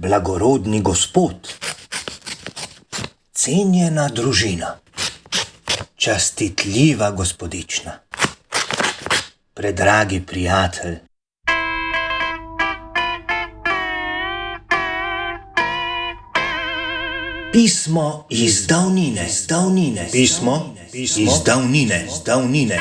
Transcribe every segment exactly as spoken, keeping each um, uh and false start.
blagorodni gospod, cenjena družina, častitljiva gospodična, predragi prijatelj. Pismo iz davnine, iz davnine, pismo, pismo iz davnine, iz davnine.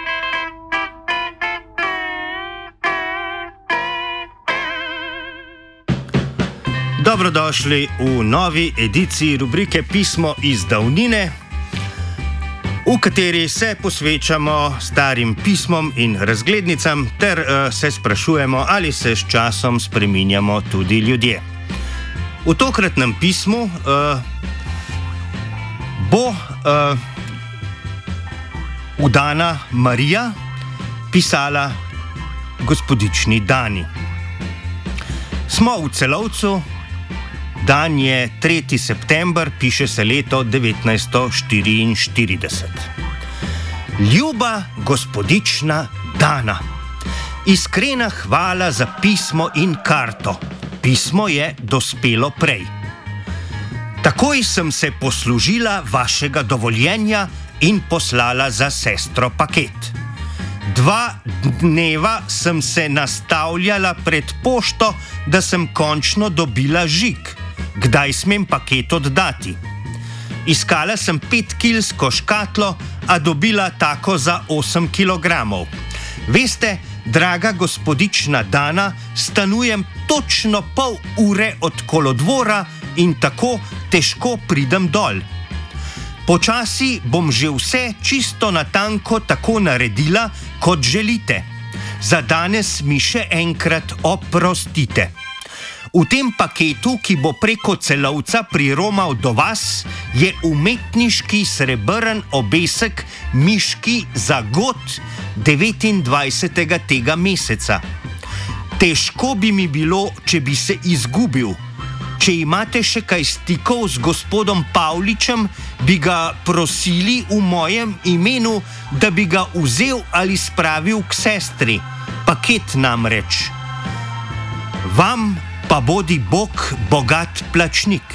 Dobrodošli v novi ediciji rubrike Pismo iz davnine, v kateri se posvečamo starim pismom in razglednicam ter uh, se sprašujemo, ali se s časom spreminjamo tudi ljudje. V tokratnem pismu uh, bo uh, udana Marija pisala gospodični Dani. Smo v Celovcu, dan je tretji september, piše se leto devetnajststo štiriinštirideset. Ljuba gospodična Dana, iskrena hvala za pismo in karto. Pismo je dospelo prej. Takoj sem se poslužila vašega dovoljenja in poslala za sestro paket. Dva dneva sem se nastavljala pred pošto, da sem končno dobila žig. Kdaj smem paket oddati? Iskala sem petkilsko škatlo, a dobila tako za osem kilogramov. Veste, draga gospodična Dana, stanujem točno pol ure od kolodvora in tako težko pridem dol. Počasi bom že vse čisto natanko tako naredila, kot želite. Za danes mi še enkrat oprostite. V tem paketu, ki bo preko Celovca priromal do vas, je umetniški srebrn obesek miški za god devetindvajsetega tega meseca. Težko bi mi bilo, če bi se izgubil. Če imate še kaj stikov z gospodom Pavličem, bi ga prosili v mojem imenu, da bi ga vzel ali spravil k sestri. Paket namreč. Vam pa bodi Bog bogat plačnik.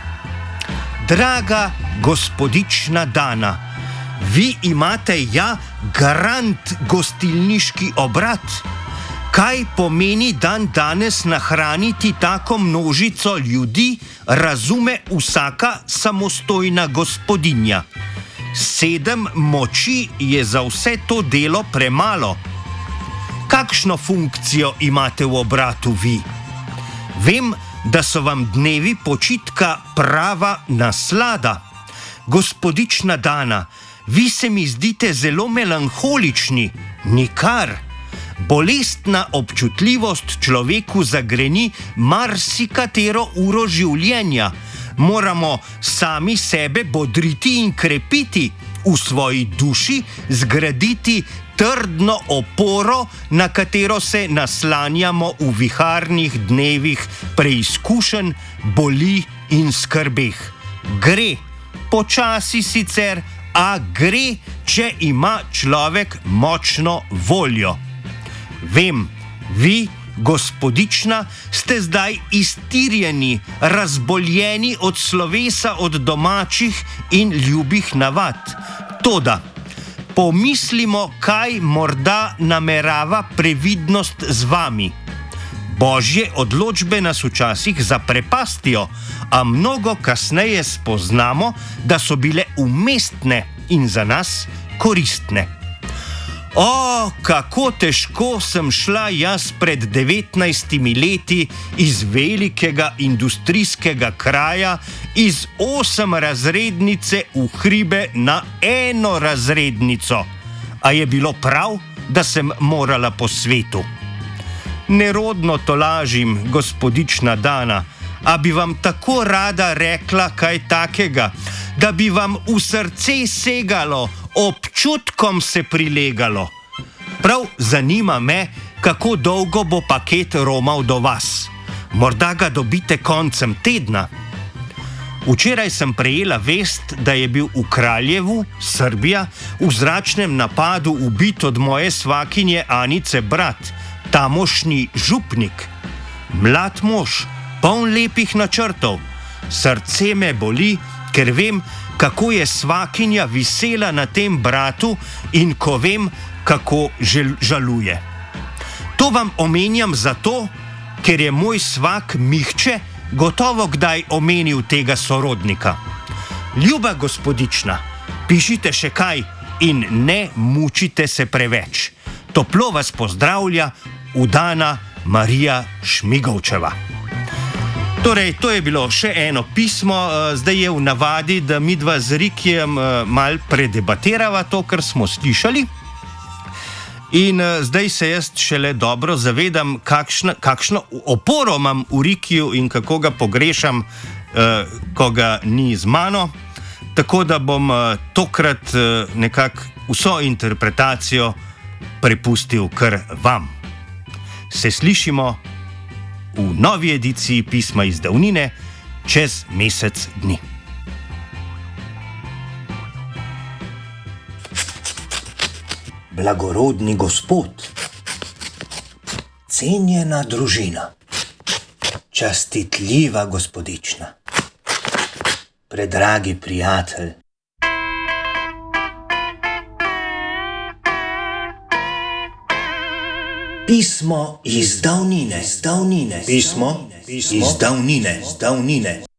Draga gospodična Dana, vi imate ja grand gostilniški obrat. Kaj pomeni dan danes nahraniti tako množico ljudi, razume vsaka samostojna gospodinja. Sedem moči je za vse to delo premalo. Kakšno funkcijo imate v obratu vi? Vem, da so vam dnevi počitka prava naslada. Gospodična Dana, vi se mi zdite zelo melanholični, nikar. Bolestna občutljivost človeku zagreni marsikatero uro življenja. Moramo sami sebe bodriti in krepiti, v svoji duši zgraditi trdno oporo, na katero se naslanjamo v viharnih dnevih preizkušenj, boli in skrbeh. Gre, počasi sicer, a gre, če ima človek močno voljo. Vem, vi, gospodična, ste zdaj iztirjeni, razboljeni od slovesa od domačih in ljubih navad. Toda, pomislimo, kaj morda namerava previdnost z vami. Božje odločbe nas včasih zaprepastijo, a mnogo kasneje spoznamo, da so bile umestne in za nas koristne. O, kako težko sem šla jaz pred devetnajstimi leti iz velikega industrijskega kraja, iz osemrazrednice v hribe na enorazrednico. A je bilo prav, da sem morala po svetu? Nerodno tolažim, gospodična Dana, a bi vam tako rada rekla kaj takega, da bi vam v srce segalo, občutkom se prilegalo. Prav zanima me, kako dolgo bo paket romal do vas. Morda ga dobite koncem tedna. Včeraj sem prejela vest, da je bil v Kraljevu, Srbija, v zračnem napadu ubit od moje svakinje Anice brat, tamošnji župnik. Mlad mož, poln lepih načrtov. Srce me boli, ker vem, kako je svakinja visela na tem bratu in ko vem, kako žel, žaluje. To vam omenjam zato, ker je moj svak Mihče gotovo kdaj omenil tega sorodnika. Ljuba gospodična, pišite še kaj in ne mučite se preveč. Toplo vas pozdravlja Udana Marija Šmigovčeva. Torej, to je bilo še eno pismo, zdaj je v navadi, da midva z Rikijem mal predebatirava to, kar smo slišali. In zdaj se jaz šele dobro zavedam, kakšna, kakšno oporo imam v Rikiju in kako ga pogrešam, ko ga ni z mano. Tako da bom tokrat nekako vso interpretacijo prepustil kar vam. Se slišimo v novi ediciji Pisma iz davnine čez mesec dni. Blagorodni gospod, cenjena družina, častitljiva gospodična, predragi prijatelj. Pismo iz davnine, iz davnine, pismo iz davnine, iz davnine.